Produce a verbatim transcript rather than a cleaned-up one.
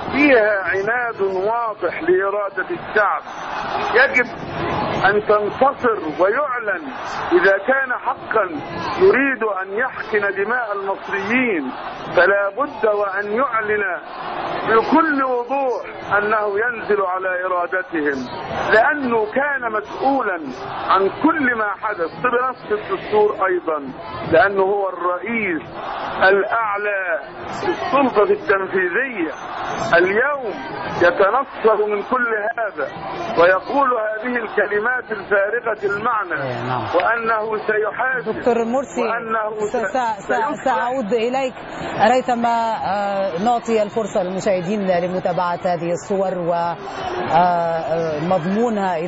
فيها عناد واضح لإرادة الشعب يجب أن تنتصر ويعلن إذا كان حقا يريد أن يحقن دماء المصريين، فلا بد وأن يعلن بكل وضوح أنه ينزل على إرادتهم، لأنه كان مسؤولا عن كل ما حدث بنص الدستور أيضا، لأنه هو الرئيس الأعلى للسلطة التنفيذية. اليوم يتنصر من كل هذا ويقول هذه الكلمات الفارغة المعنى وأنه سيحاسب. دكتور مرسي، سأعود إليك ريثما نعطي الفرصة للمشاهدين لمتابعة هذه الصور ومضمونها.